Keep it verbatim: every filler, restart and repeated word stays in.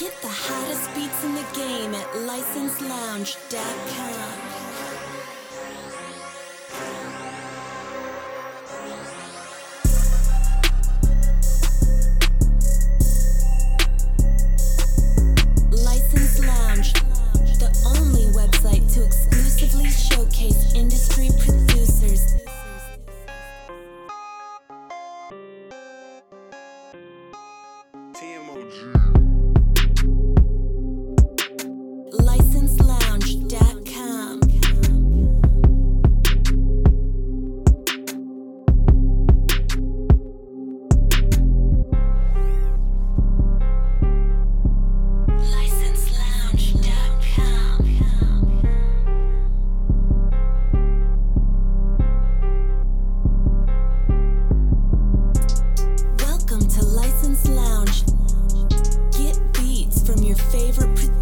Get the hottest beats in the game at license lounge dot com. License Lounge, the only website to exclusively showcase industry producers. T M O G. license lounge dot com. license lounge dot com. Welcome to License Lounge. Get beats from your favorite producers.